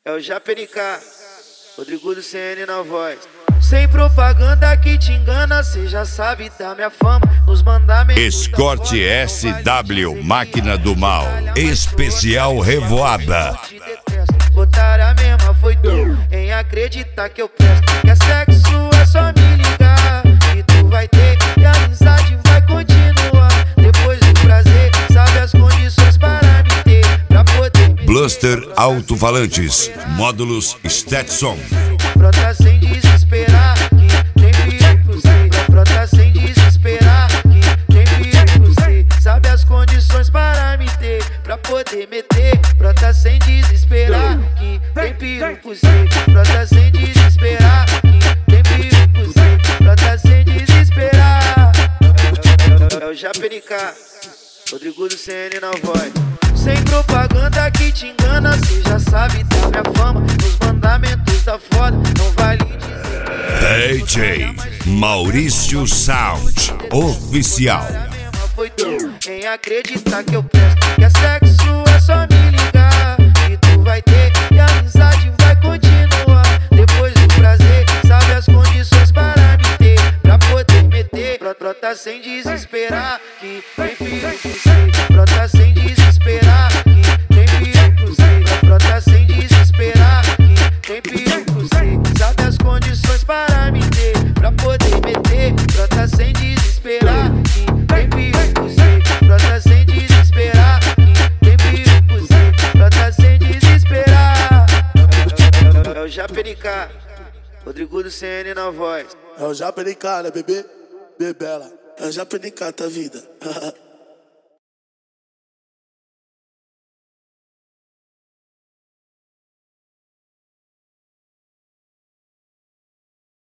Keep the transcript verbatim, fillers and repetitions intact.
É o J P N K, Rodrigo do C N na voz. Sem propaganda que te engana, cê já sabe da minha fama. Nos mandamentos. Escorte S W, máquina do mal. Especial Revoada. Otária mesma foi tu em acreditar que eu presto. Que é sexo, é só me ligar que tu vai ter e a amizade vai continuar. Depois do prazer, sabe as condições para me ter, pra poder me Bluster Alto-Falantes, módulos Stetson. Brota sem desesperar, que tem perigo pro cê. Brota sem desesperar, que tem perigo pro cê. Sabe as condições para me ter, pra poder meter. Brota sem desesperar, que tem perigo pro cê. Brota sem desesperar, que tem perigo pro cê. Brota sem desesperar. É o J P N K, Rodrigo do C N na voz. Sem propaganda que te engana, cê já sabe da minha fama. Nos mandamentos da foda, não vale dizer. D J Maurício Sound Oficial. Foi tu em acreditar que eu presto. Que é sexo, é só me ligar que tu vai ter e a amizade vai continuar. Depois do prazer, sabe as condições para me ter, pra poder meter. Brota sem desesperar, que tem perigo pro cê. Brota sem desesperar, que tem perigo pro cê. Brota sem desesperar, que tem perigo pro cê. Sabe as condições para me ter, pra poder meter. Brota sem desesperar, que tem perigo pro cê. Brota sem desesperar, que tem perigo pro cê. Brota sem desesperar. É o J P N K, Rodrigo do C N na voz. É o J P N K, né, bebê? Bebela. É o J P N K, tá vida.